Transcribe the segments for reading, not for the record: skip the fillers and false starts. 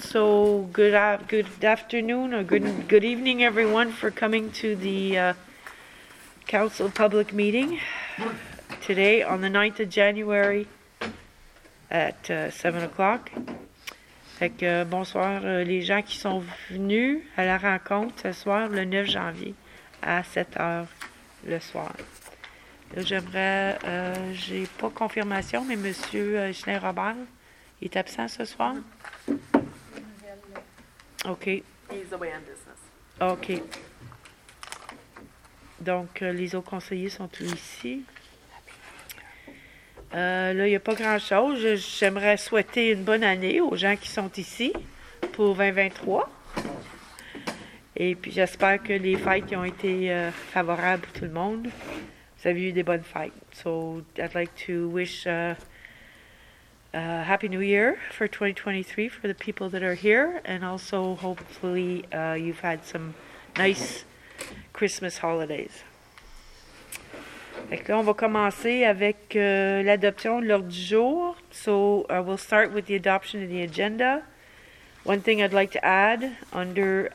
So good afternoon or good evening, everyone, for coming to the council public meeting today on the 9th of January at 7 o'clock. Fait que bonsoir les gens qui sont venus à la rencontre ce soir, le 9 janvier, à 7 heures le soir. Là, j'aimerais, j'ai pas confirmation, mais Monsieur Schneider-Robert est absent ce soir? OK. He's away on business. OK. Donc, les autres conseillers sont tous ici. Là, il n'y a pas grand-chose. J'aimerais souhaiter une bonne année aux gens qui sont ici pour 2023. Et puis, j'espère que les fêtes qui ont été favorables pour tout le monde. Vous avez eu des bonnes fêtes. So, I'd like to wish Happy New Year for 2023 for the people that are here. And also, hopefully, you've had some nice Christmas holidays. Fait que là, on va commencer avec l'adoption de l'ordre du jour. So, we'll start with the adoption of the agenda. One thing I'd like to add under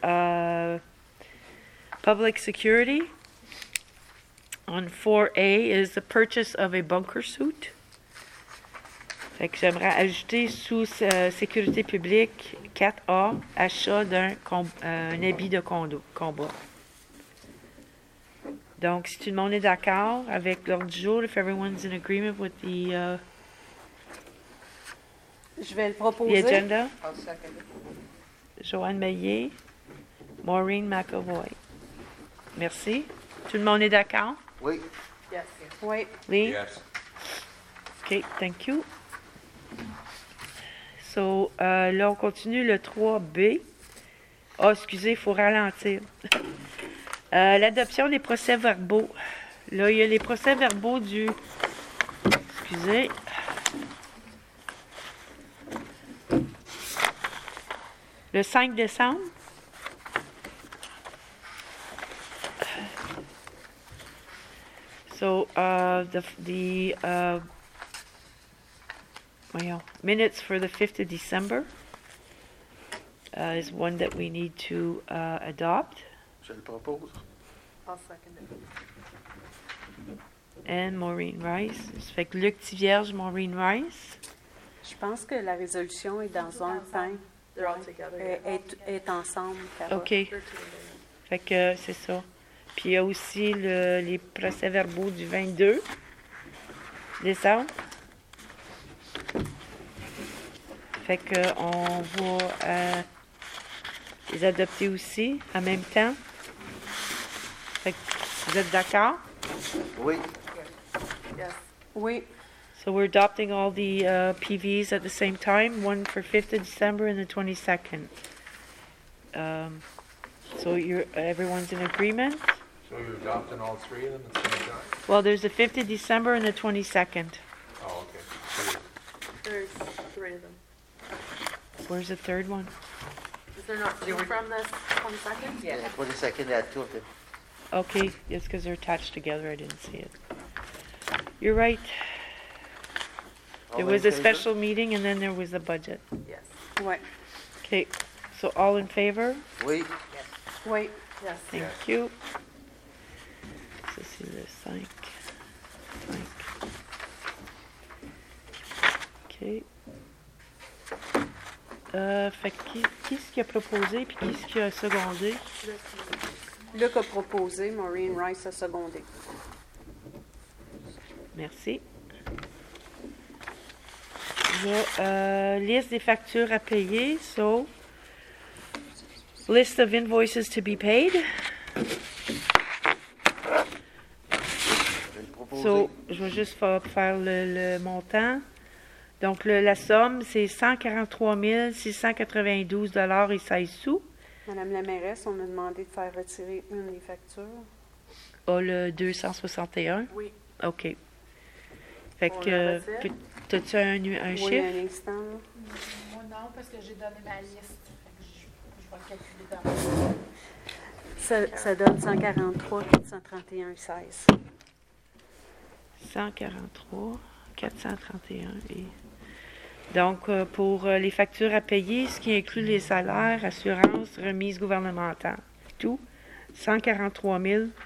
public security on 4A is the purchase of a bunker suit. Fait que j'aimerais ajouter sous sécurité publique 4A, achat d'un habit de combat. Donc, si tout le monde est d'accord avec l'ordre du jour, if everyone's in agreement with the Je vais le proposer. agenda, I'll second it. Joanne Meillet, Maureen McAvoy. Merci. Tout le monde est d'accord? Oui. Yes. Oui. Lee? Yes. OK, thank you. So, là, on continue le 3B. Ah, excusez, il faut ralentir. L'adoption des procès-verbaux. Là, il y a les procès-verbaux du... Excusez. Le 5 décembre. So, the minutes for the 5th of December is one that we need to adopt. Je le propose. I'll second it. And Maureen Rice. Ça fait que Luc Tivierge, Maureen Rice. Je pense que la résolution est dans un temps. They're all together. Est ensemble. Carole. OK. Fait que c'est ça. Puis il y a aussi les procès-verbaux du 22 décembre. Fait que on va les adopter aussi en même temps. Fait que vous êtes d'accord? Oui. Yes. Oui, So we're adopting all the PVs at the same time, one for 5th of December and the 22nd. So everyone's in agreement? So you're adopting all three of them at the same time? Well, there's the 5th of December and the 22nd. Oh, okay. So There's three of them. Where's the third one? Is there not two from this 22nd? Yeah. 22nd, there are two of them. Okay, it's because they're attached together. I didn't see it. You're right. All There in was a favor? special meeting and then there was a budget. Yes. oui, Okay, so all in favor? Oui. oui. Yes. Thank Yes. you. Ça, c'est le 5. OK. Fait que qui est-ce qui a proposé puis qui est-ce qui a secondé? Luc a proposé, Maureen Rice a secondé. Merci. Il y a liste des factures à payer. So, list of invoices to be paid. Je vais le proposer. So, je vais juste faire le montant. Donc, la somme, c'est 143 692 $ et 16 sous. Madame la mairesse, on a demandé de faire retirer une des factures. Ah, le 261? Oui. OK. Fait On que, le retire? t'as-tu un Oui, chiffre? un instant. là. Moi, non, parce que j'ai donné ma liste. Fait que je vais le calculer dans Ça donne 143 431 16. 143, 431 et Donc, pour les factures à payer, ce qui inclut les salaires, assurances, remises gouvernementales, tout, 143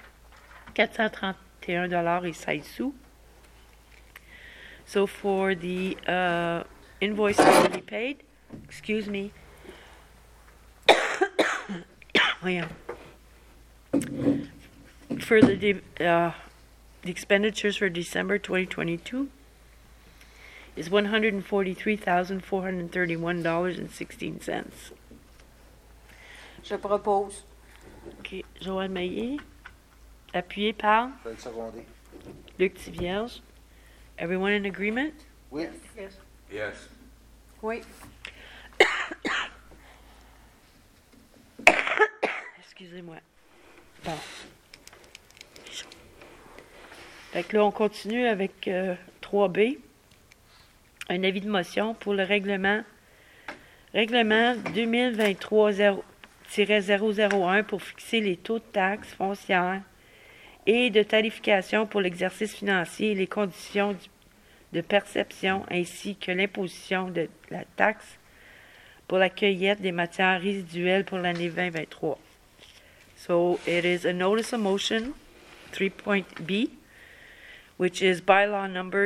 431 et 16 sous. So for the invoices to be paid, excuse me. Voyons. For the expenditures for December 2022 is $143,431.16. Je propose. OK. Joanne Maillet, appuyé par Je vais le seconder. Luc Tivierge. Everyone in agreement? Oui. Yes. Yes. Oui. Excusez-moi. Bon. Fait que là, on continue avec 3B. Un avis de motion pour le règlement 2023-001 pour fixer les taux de taxes foncières et de tarification pour l'exercice financier et les conditions de perception ainsi que l'imposition de la taxe pour la cueillette des matières résiduelles pour l'année 2023. So it is a notice of motion, 3.B, which is bylaw number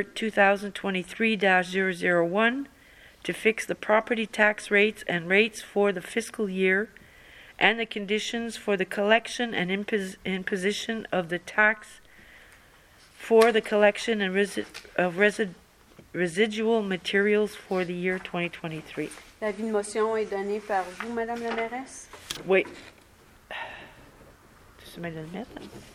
2023-001 to fix the property tax rates and rates for the fiscal year and the conditions for the collection and imposition of the tax for the collection and residual materials for the year 2023. L'avis de motion est donné par vous, Madame la mairesse. Oui. Tu mets le mettre?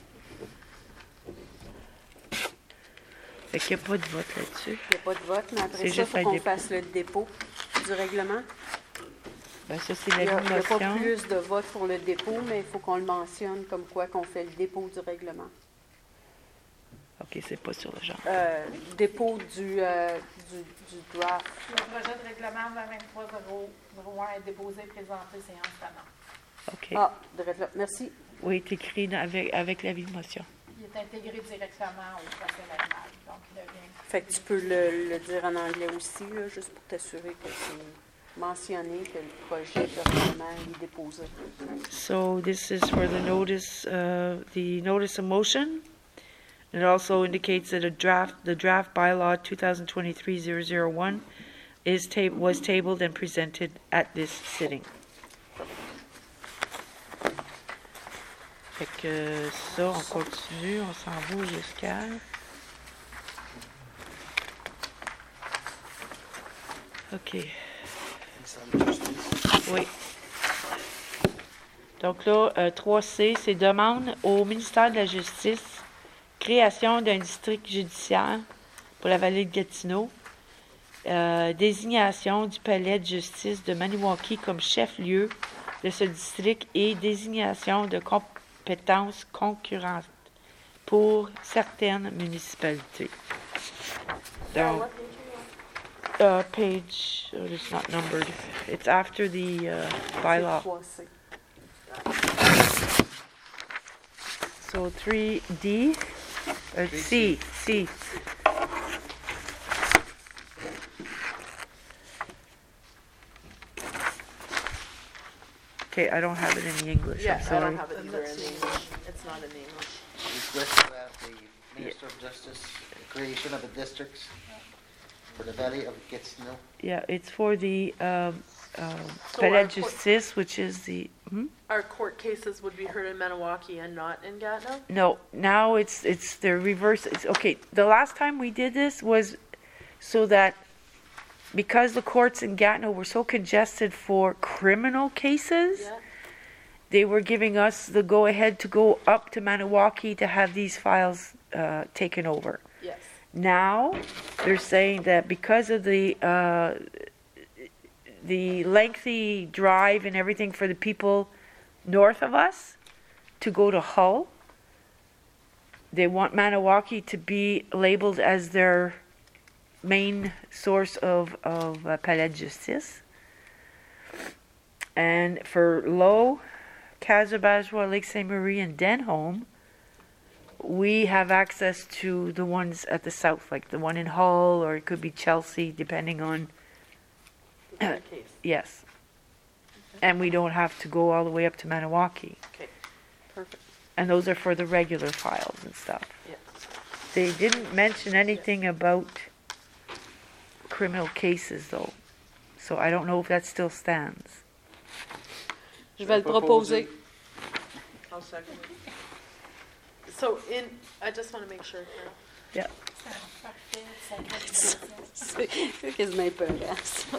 Fait qu'il n'y a pas de vote là-dessus. Il n'y a pas de vote, mais après C'est ça, il juste faut un qu'on dépôt. fasse le dépôt du règlement. Ben ça, c'est Il n'y la a, pas motion. plus de vote pour le dépôt, mais il faut qu'on le mentionne comme quoi qu'on fait le dépôt du règlement. OK, c'est pas sur le genre. Dépôt du draft. Le projet de règlement 2023-001 est déposé, présenté, séance d'annonce. OK. Ah, direct là. Merci. Oui, c'est écrit avec l'avis de motion. Il est intégré directement au procès verbal, donc il devient... Fait que tu peux le dire en anglais aussi, là, juste pour t'assurer que c'est mentionné que le projet de règlement est déposé. So this is for the notice of motion. It also indicates that the draft bylaw 2023-001 was tabled and presented at this sitting. Fait que ça, on continue, on s'en va jusqu'à... OK. Oui. Donc là, 3C, c'est demande au ministère de la Justice, création d'un district judiciaire pour la vallée de Gatineau, désignation du palais de justice de Maniwaki comme chef-lieu de ce district et désignation de compétences concurrentes pour certaines municipalités. Donc, page, it's not numbered. It's after the bylaw. C'est 3C. So 3D, C. Okay, I don't have it in the English, Yeah, I'm I sorry. don't have it either in English. It's not in English. Request to have the Minister of Justice, creation of the districts for the Valley of Gatineau. Yeah, it's for the So Palais our de Justice, which is the, Our court cases would be heard in Maniwaki and not in Gatineau? No, now it's the reverse. Okay, the last time we did this was so that because the courts in Gatineau were so congested for criminal cases, Yeah. they were giving us the go-ahead to go up to Maniwaki to have these files taken over. Yes. Now, they're saying that because of the lengthy drive and everything for the people north of us to go to Hull, they want Maniwaki to be labeled as their main source of Palais de Justice. And for Low, Casabajwa, Lake St. Marie, and Denholm, we have access to the ones at the south, like the one in Hull, or it could be Chelsea, depending on in a case. Yes. And we don't have to go all the way up to Maniwaki. Okay, Perfect. And those are for the regular files and stuff. yeah. They didn't mention anything about criminal cases though. So I don't know if that still stands. Je vais le proposer. I'll second it. So I just want to make sure. Yeah. Parfait, ça fait C'est quasiment épeurant, ça.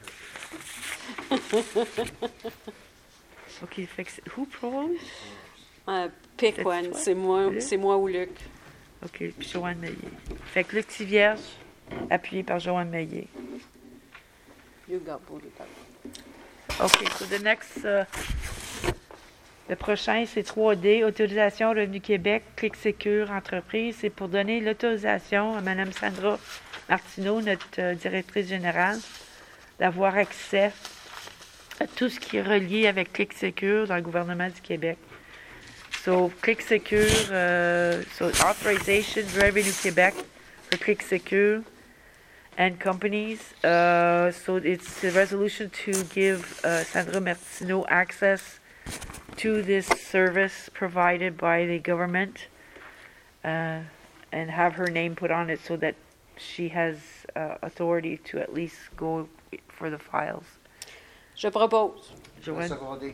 OK, fait que who propose? Pick C'est one. toi? C'est moi ou Luc. OK, puis Joanne Meillet. Fait que Luc Tivierge, appuyé par Joanne Meillet. You got bullet. OK, so the next, le prochain, c'est 3D, autorisation Revenu Québec, Clic Sécure Entreprise. C'est pour donner l'autorisation à Mme Sandra Martineau, notre directrice générale, d'avoir accès à tout ce qui est relié avec Clic Sécure dans le gouvernement du Québec. So, Clic Sécure, so authorization Revenu Québec for Clic Sécure and companies. So it's a resolution to give Sandra Martineau access to this service provided by the government and have her name put on it so that she has authority to at least go for the files. Je propose. Je vais Joanne, seconder.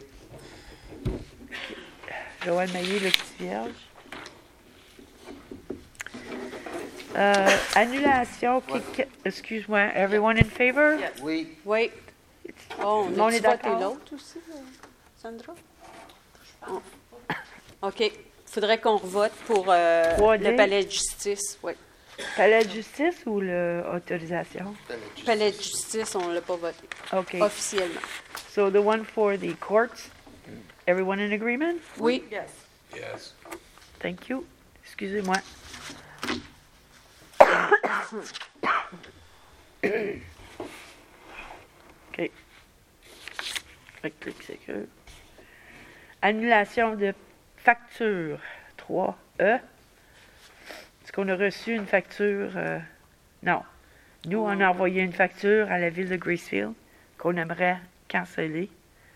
Joanne Maillet, le petit vierge. Annulation, excuse-moi, everyone in favor? Yes. Oui. Oui. Oh, On on est a-tu voté d'accord? l'autre aussi, Sandra? Oh. OK. Il faudrait qu'on revote pour 3D. le palais de justice. Oui. Palais de justice ou l'autorisation? Palais de justice, on ne l'a pas voté OK. officiellement. So the one for the courts, everyone in agreement? Oui. Yes. Yes. Thank you. Excusez-moi. OK. Fait que clic sécure. Annulation de facture 3E. Est-ce qu'on a reçu une facture? Non. Nous, on a envoyé une facture à la ville de Gracefield qu'on aimerait canceller.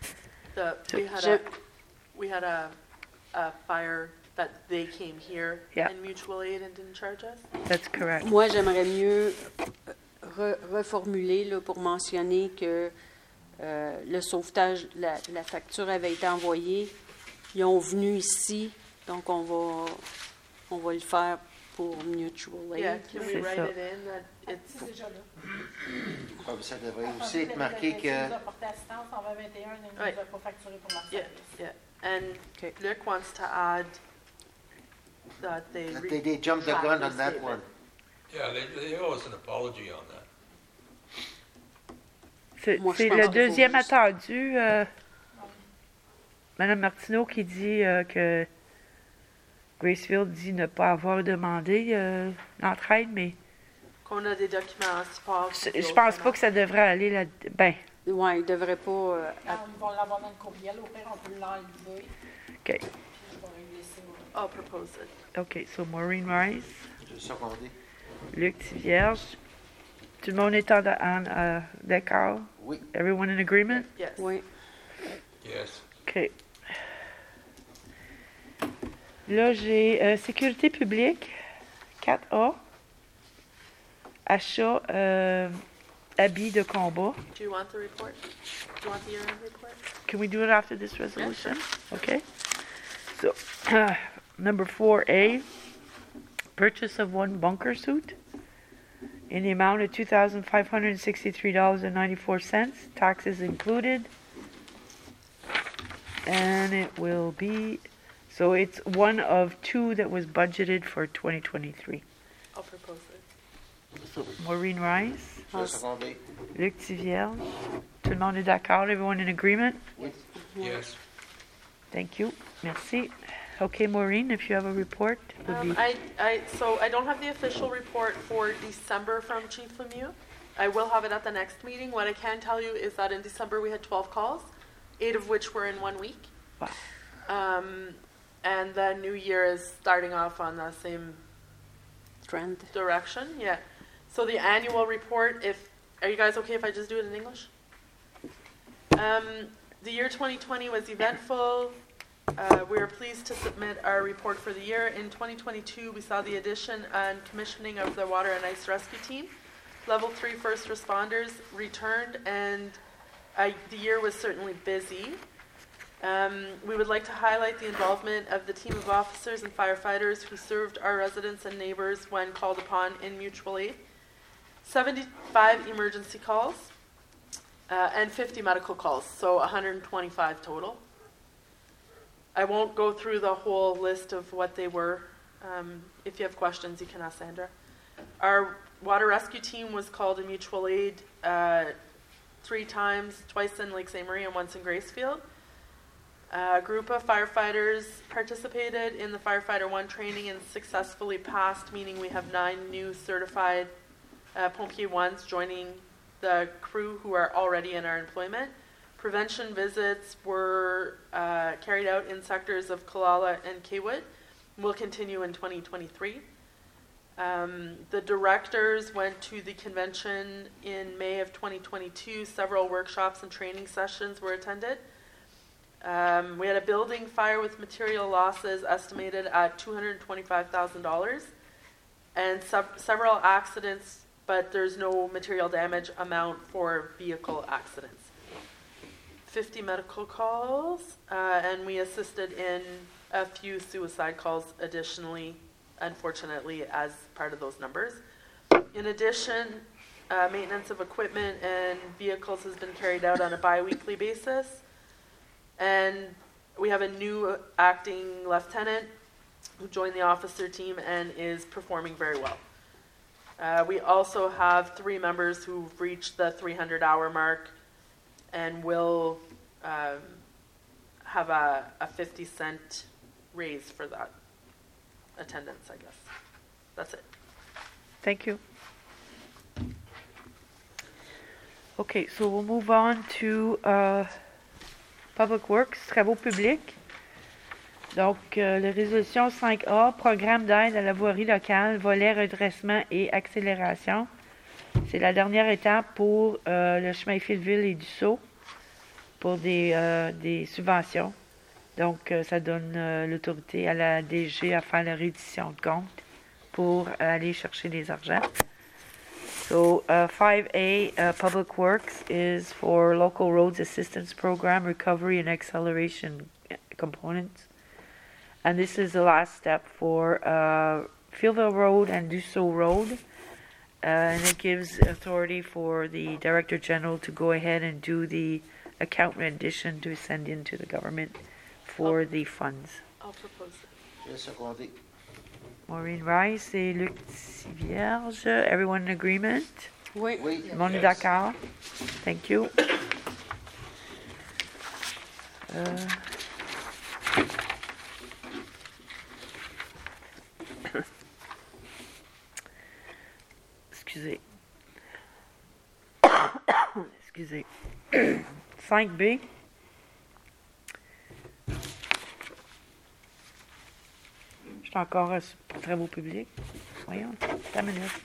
We had a fire that they came here Yeah. and mutual aid and didn't charge us. That's correct. Moi, j'aimerais mieux reformuler là, pour mentionner que le sauvetage, la facture avait été envoyée. Ils ont venu ici, donc on va le faire pour Mutual Aid. Yeah, can we C'est write ça. it in that it's C'est déjà là. Ah, mais ça devrait En aussi fait, être marqué il que... nous a porté assistance en 2021 et il ne Ouais. nous a pas facturé pour leur yeah, service. yeah. And Okay. Luc wants to add that they They jumped the gun on that one. Yeah, they owe us an apology on that. Moi, je C'est pense le qu'il faut deuxième juste- attendu, Mme Martineau, qui dit que Gracefield dit ne pas avoir demandé l'entraide, mais qu'on a des documents en support. je pense pas que ça devrait aller là. Ben, Oui, il ne devrait pas... Quand ils vont l'avoir dans le courriel, au pire, on peut l'enlever. OK. Puis je vais régler ça. I'll propose it. OK, so Maureen Rice, Je vais seconder. Luc Tivierge. Tout le monde est d'accord? Oui. Everyone in agreement? Yes. Oui. Yes. OK. Là, j'ai sécurité publique, 4A. Achat, habits de combat. Do you want the report? Do you want the year-end report? Can we do it after this resolution? Okay. So, number 4A, purchase of one bunker suit in the amount of $2,563.94, taxes included. And it will be, so it's one of two that was budgeted for 2023. I'll propose it. So, Maureen Rice, Je vais seconder. Luc Tivierge, tout le monde est d'accord? Everyone in agreement? Yes. Thank you. Merci. Okay, Maureen, if you have a report, it would be... So I don't have the official report for December from Chief Lemieux. I will have it at the next meeting. What I can tell you is that in December we had 12 calls, 8 of which were in 1 week. Wow. And the new year is starting off on the same Trend. direction. Yeah. So the annual report, are you guys okay if I just do it in English? The year 2020 was eventful. We are pleased to submit our report for the year. In 2022, we saw the addition and commissioning of the Water and Ice Rescue Team. Level 3 first responders returned, and the year was certainly busy. We would like to highlight the involvement of the team of officers and firefighters who served our residents and neighbors when called upon in mutual aid. 75 emergency calls and 50 medical calls, so 125 total. I won't go through the whole list of what they were. If you have questions, you can ask Sandra. Our water rescue team was called in mutual aid 3 times, twice in Lake St. Marie and once in Gracefield. A group of firefighters participated in the Firefighter 1 training and successfully passed, meaning we have 9 new certified Pompier 1s joining the crew who are already in our employment. Prevention visits were carried out in sectors of Kalala and Kaywood. Will continue in 2023. The directors went to the convention in May of 2022. Several workshops and training sessions were attended. We had a building fire with material losses estimated at $225,000 and several accidents, but there's no material damage amount for vehicle accidents. 50 medical calls, and we assisted in a few suicide calls additionally, unfortunately, as part of those numbers. In addition, maintenance of equipment and vehicles has been carried out on a bi-weekly basis. And we have a new acting lieutenant who joined the officer team and is performing very well. We also have 3 members who've reached the 300-hour mark and will have a 50-cent raise for that attendance, I guess. That's it. Thank you. Okay, so we'll move on to Public Works, travaux publics. Donc, la résolution 5A, programme d'aide à la voirie locale, volet redressement et accélération. C'est la dernière étape pour le chemin Fillville et Dussault pour des subventions. Donc, ça donne l'autorité à la DG à faire la réédition de compte pour aller chercher des argents. So 5A, Public Works, is for Local Roads Assistance Program, Recovery and Acceleration components. And this is the last step for Fillville Road and Dussault Road. And it gives authority for the Director General to go ahead and do the account rendition to send into the government for the funds. I'll propose it. Je vais seconder. Maureen Rice et Luc Tivierge. Everyone in agreement? Oui. Oui. Tout le monde est d'accord? Thank you. Excusez. Excusez. 5B. Je suis encore pour travaux publics. Voyons, attends une minute.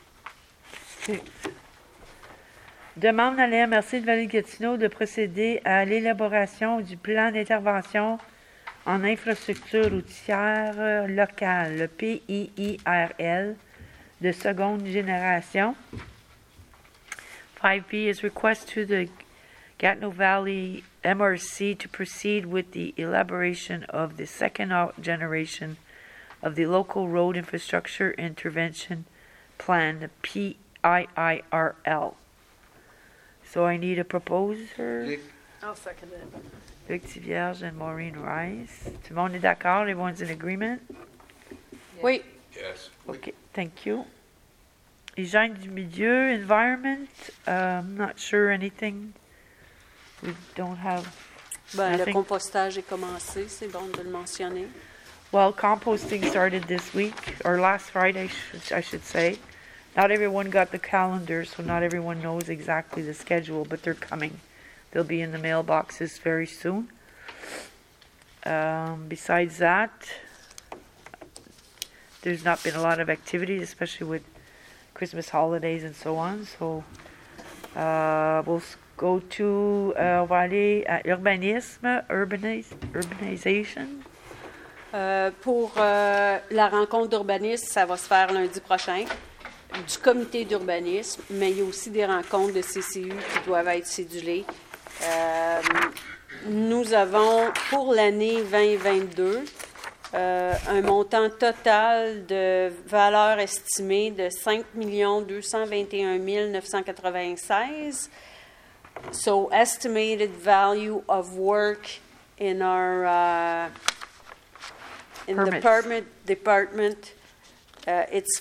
Demande à la MRC de Vallée-Gatineau de procéder à l'élaboration du plan d'intervention en infrastructure routière locale, le PIIRL, de seconde génération. 5B is request to the Gatineau Valley MRC to proceed with the elaboration of the second generation of the Local Road Infrastructure Intervention Plan, the PIIRL. So I need a proposer. Luc. I'll second it. Luc Tivierge and Maureen Rice. Tout le monde est d'accord? Everyone's in agreement? Oui. Yes. Okay, thank you. Hygiène du milieu, environment, not sure anything. We don't have Ben, le nothing. compostage est commencé, c'est bon de le mentionner. Well, composting started this week, or last Friday, I should say. Not everyone got the calendar, so not everyone knows exactly the schedule, but they're coming. They'll be in the mailboxes very soon. Besides that, there's not been a lot of activity, especially with Christmas holidays and so on. So we'll go to, on va aller à urbanisme, urbanisation. Pour la rencontre d'urbanisme, ça va se faire lundi prochain, du comité d'urbanisme, mais il y a aussi des rencontres de CCU qui doivent être cédulées. Nous avons, pour l'année 2022, un montant total de valeur estimée de 5 221 996. So, estimated value of work in our in the Permits. department, it's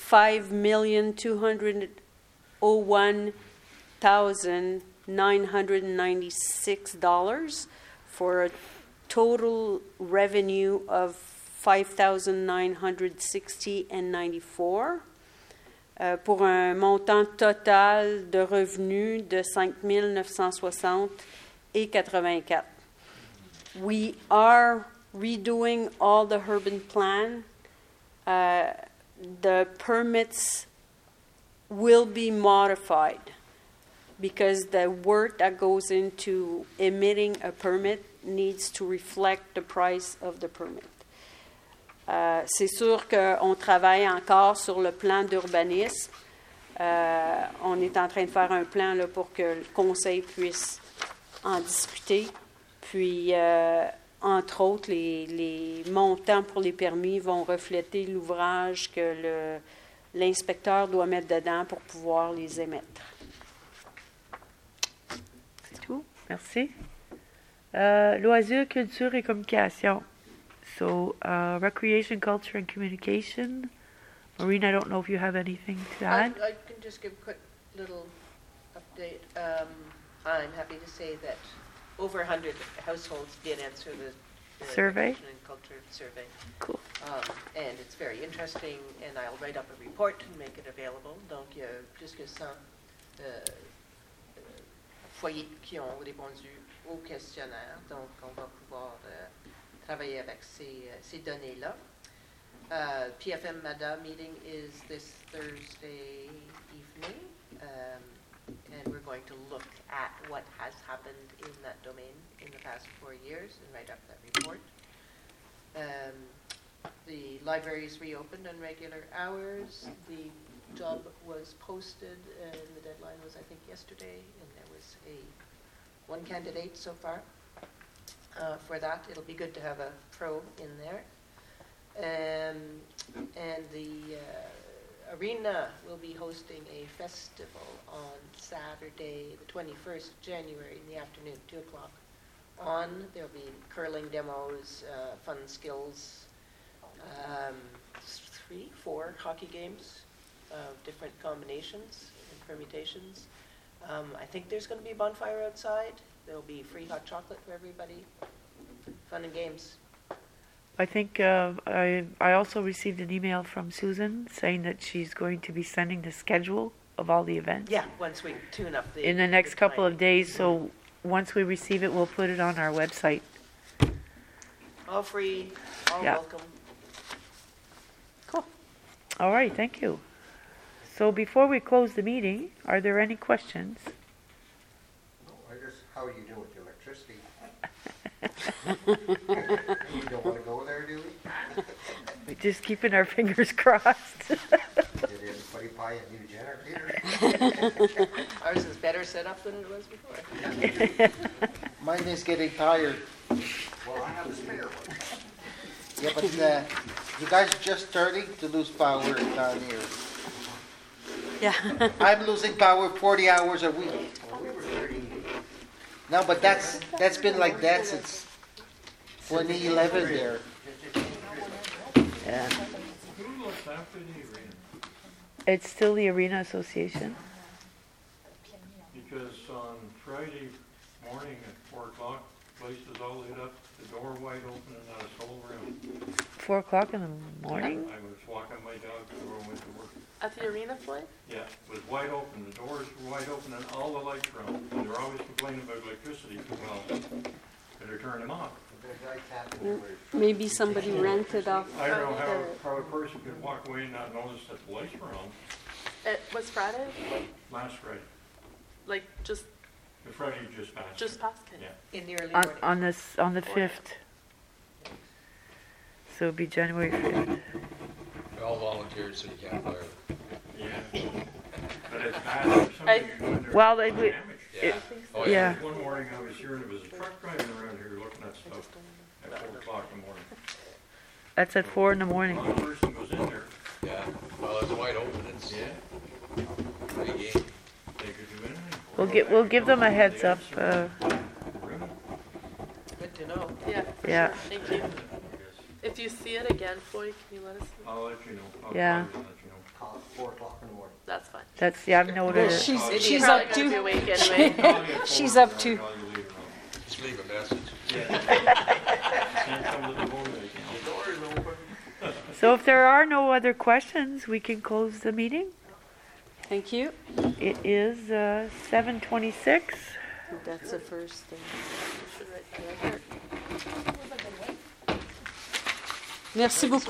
$5,201,996 for a total revenue of $5,960.94. Pour un montant total de revenus de 5 960,84. We are redoing all the urban plan. The permits will be modified because the work that goes into emitting a permit needs to reflect the price of the permit. C'est sûr qu'on travaille encore sur le plan d'urbanisme. On est en train de faire un plan là, pour que le conseil puisse en discuter. Puis, entre autres, les montants pour les permis vont refléter l'ouvrage que l'inspecteur doit mettre dedans pour pouvoir les émettre. C'est tout. Merci. Loisirs, culture et communication. So, recreation, culture, and communication. Maureen, I don't know if you have anything to add. I can just give a quick little update. I'm happy to say that over 100 households did answer the Survey? Recreation and Culture Survey. Cool. And it's very interesting, and I'll write up a report and make it available. Donc, il y a plus que 100 foyers qui ont répondu au questionnaire. Donc, on va pouvoir travailler avec ces données-là. PFM MADA meeting is this Thursday evening, and we're going to look at what has happened in that domain in the past 4 years and write up that report. The libraries reopened on regular hours. The job was posted, and the deadline was, I think, yesterday, and there was one candidate so far. For that, it'll be good to have a pro in there. And the arena will be hosting a festival on Saturday, the 21st of January in the afternoon, 2 o'clock on. There'll be curling demos, fun skills, 3, 4 hockey games of different combinations and permutations. I think there's going to be a bonfire outside. There'll be free hot chocolate for everybody. Fun and games. I think I also received an email from Susan saying that she's going to be sending the schedule of all the events. Yeah, once we tune up the... In the next couple of time. days, so once we receive it, we'll put it on our website. All free, all Yeah. welcome. Cool. All right, thank you. So before we close the meeting, are there any questions? How are you doing with the electricity? We don't want to go there, do we? We're just keeping our fingers crossed. Did everybody buy a new generator? Ours is better set up than it was before. Mine is getting tired. Well, I have a spare one. Yeah, but you guys are just starting to lose power down here. Yeah. I'm losing power 40 hours a week. Well, we were 30. No, but that's been like that since 2011 there. Yeah. Who looks after the arena? It's still the Arena Association. Because on Friday morning at 4 o'clock, place is all lit up, the door wide open and not a soul around. 4 o'clock in the morning? I was walking my dog, the door went to work. At the arena, Floyd? Yeah, it was wide open, the doors were wide open and all the lights were on. And they're always complaining about electricity, well, better turn them off. Maybe somebody rented off. I don't know how a person could walk away and not notice that the lights were on It was Friday? last Friday. Like, just The Friday just passed. Just past, okay. Yeah. In the early On, morning. on the 5th. So it'd be January 5th. We all volunteered, so you can't fire. Yeah. But it's bad if somebody when they're Well, it would- damaged. Yeah. Oh, Yeah. One morning I was hearing there was a truck driving around here looking at stuff at 4 o'clock in the morning. That's at 4 in the morning. One person goes in there, Yeah. Well, it's wide open. It's yeah, free game. they could do anything. We'll give them a heads up. Really? Good to know. Yeah, for Yeah. sure. Thank you. Yes. If you see it again, Floyd, can you let us know? I'll let you know. I'll Yeah. probably let you know. Call it 4 o'clock in the morning. That's fine. That's, yeah, I've noted it. She's You're up probably gonna be to, awake anyway. Call me at She's 4 up and to- I'll leave it on. Just leave a message. Yeah. Can't come to the phone, they can. The door is open. So if there are no other questions, we can close the meeting. thank you. It is 7:26. That's the first thing. Should write that right there. Merci beaucoup.